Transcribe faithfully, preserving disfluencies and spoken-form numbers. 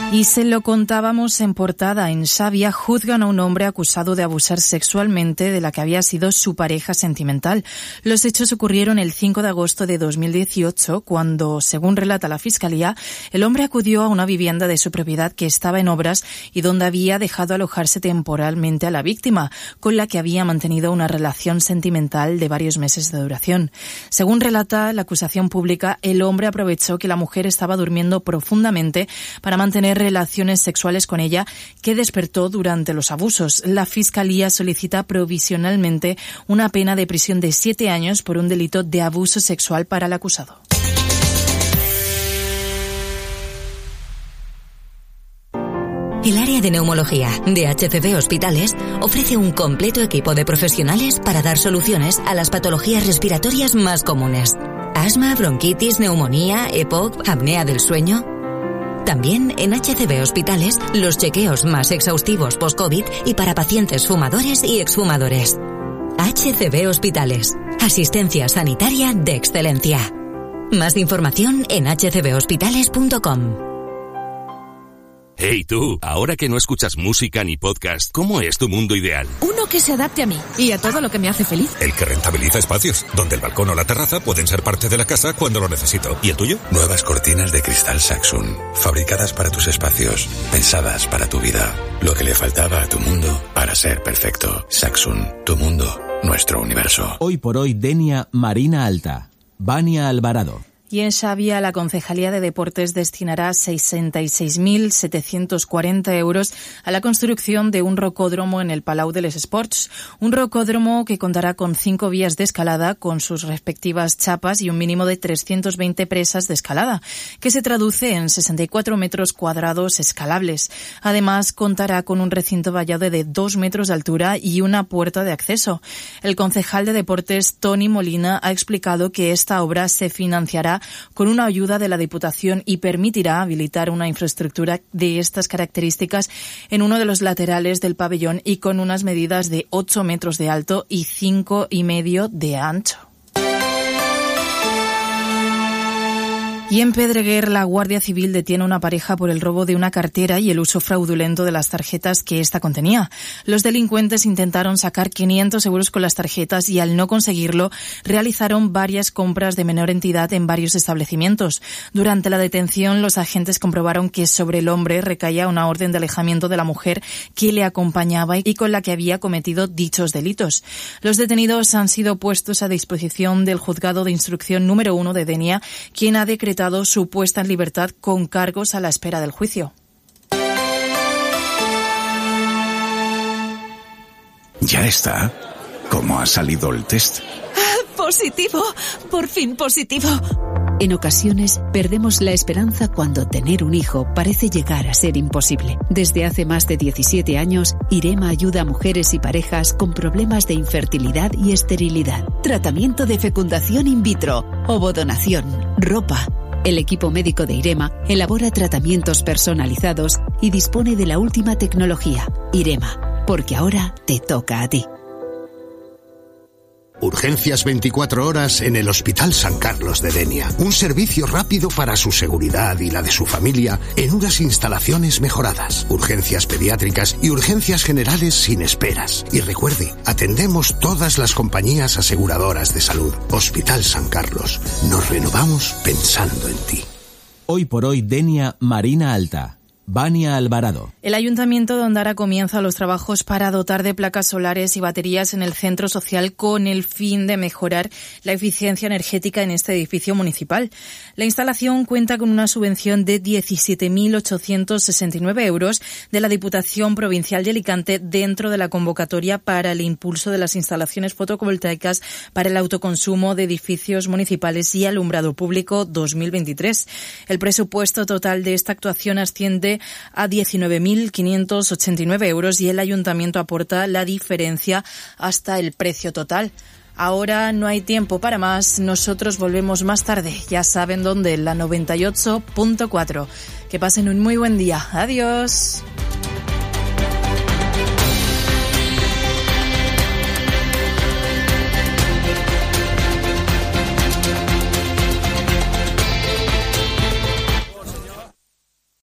Y se lo contábamos en portada. En Xàbia juzgan a un hombre acusado de abusar sexualmente de la que había sido su pareja sentimental. Los hechos ocurrieron el cinco de agosto de dos mil dieciocho, cuando, según relata la Fiscalía, el hombre acudió a una vivienda de su propiedad que estaba en obras y donde había dejado alojarse temporalmente a la víctima, con la que había mantenido una relación sentimental de varios meses de duración. Según relata la acusación pública, el hombre aprovechó que la mujer estaba durmiendo profundamente para mantener relaciones sexuales con ella, que despertó durante los abusos. La Fiscalía solicita provisionalmente una pena de prisión de siete años por un delito de abuso sexual para el acusado. El área de neumología de H C B Hospitales ofrece un completo equipo de profesionales para dar soluciones a las patologías respiratorias más comunes. Asma, bronquitis, neumonía, E P O C, apnea del sueño. También en H C B Hospitales, los chequeos más exhaustivos post-COVID y para pacientes fumadores y exfumadores. H C B Hospitales, asistencia sanitaria de excelencia. Más información en h c b hospitales punto com. Hey tú, ahora que no escuchas música ni podcast, ¿cómo es tu mundo ideal? Uno que se adapte a mí y a todo lo que me hace feliz. El que rentabiliza espacios, donde el balcón o la terraza pueden ser parte de la casa cuando lo necesito. ¿Y el tuyo? Nuevas cortinas de cristal Saxum, fabricadas para tus espacios, pensadas para tu vida. Lo que le faltaba a tu mundo para ser perfecto. Saxum, tu mundo, nuestro universo. Hoy por hoy, Denia Marina Alta. Vania Alvarado. Y en Xàbia, la Concejalía de Deportes destinará sesenta y seis mil setecientos cuarenta euros a la construcción de un rocódromo en el Palau de les Esports. Un rocódromo que contará con cinco vías de escalada con sus respectivas chapas y un mínimo de trescientas veinte presas de escalada, que se traduce en sesenta y cuatro metros cuadrados escalables. Además, contará con un recinto vallado de dos metros de altura y una puerta de acceso. El concejal de Deportes, Toni Molina, ha explicado que esta obra se financiará con una ayuda de la Diputación y permitirá habilitar una infraestructura de estas características en uno de los laterales del pabellón y con unas medidas de ocho metros de alto y cinco y medio de ancho. Y en Pedreguer, la Guardia Civil detiene a una pareja por el robo de una cartera y el uso fraudulento de las tarjetas que ésta contenía. Los delincuentes intentaron sacar quinientos euros con las tarjetas y al no conseguirlo, realizaron varias compras de menor entidad en varios establecimientos. Durante la detención, los agentes comprobaron que sobre el hombre recaía una orden de alejamiento de la mujer que le acompañaba y con la que había cometido dichos delitos. Los detenidos han sido puestos a disposición del Juzgado de Instrucción número uno de Denia, quien ha decretado su puesta en libertad con cargos a la espera del juicio. Ya está. ¿Cómo ha salido el test? ¡Ah, positivo! ¡Por fin positivo! En ocasiones perdemos la esperanza cuando tener un hijo parece llegar a ser imposible. Desde hace más de diecisiete años, IREMA ayuda a mujeres y parejas con problemas de infertilidad y esterilidad. Tratamiento de fecundación in vitro, ovodonación, ropa. El equipo médico de IREMA elabora tratamientos personalizados y dispone de la última tecnología. IREMA, porque ahora te toca a ti. Urgencias veinticuatro horas en el Hospital San Carlos de Denia. Un servicio rápido para su seguridad y la de su familia en unas instalaciones mejoradas. Urgencias pediátricas y urgencias generales sin esperas. Y recuerde, atendemos todas las compañías aseguradoras de salud. Hospital San Carlos. Nos renovamos pensando en ti. Hoy por hoy, Denia Marina Alta. Vania Alvarado. El Ayuntamiento de Ondara comienza los trabajos para dotar de placas solares y baterías en el centro social con el fin de mejorar la eficiencia energética en este edificio municipal. La instalación cuenta con una subvención de diecisiete mil ochocientos sesenta y nueve euros de la Diputación Provincial de Alicante dentro de la convocatoria para el impulso de las instalaciones fotovoltaicas para el autoconsumo de edificios municipales y alumbrado público dos mil veintitrés. El presupuesto total de esta actuación asciende a diecinueve mil quinientos ochenta y nueve euros y el Ayuntamiento aporta la diferencia hasta el precio total. Ahora no hay tiempo para más, nosotros volvemos más tarde, ya saben dónde, en la noventa y ocho punto cuatro. Que pasen un muy buen día. Adiós.